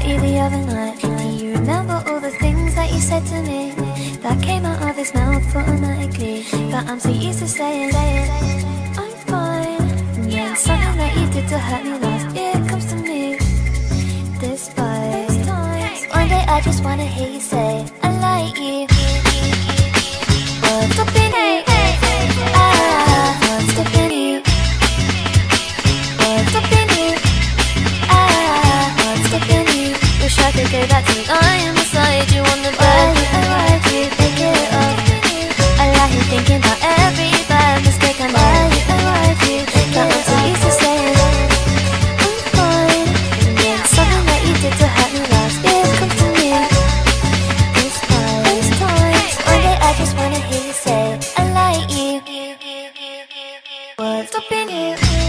you the other night. Do you remember all the things that you said to me? That came out of his mouth automatically. But I'm so used to saying I'm fine. And then something that you did to hurt me last year comes to me. Despite times, one day I just wanna hear you say I like you. What's up in you? What's up in you? What's up in you? What's up in you? Wish I could go back to lying beside you on the bed. I like you, pick it up. I like you thinking about every bad mistake I made. I like you, pick it up. I'm so used to saying I'm fine. And then something that you did to hurt me last year comes to me. Despite times, one day I just wanna hear you say I like you. What's up in you?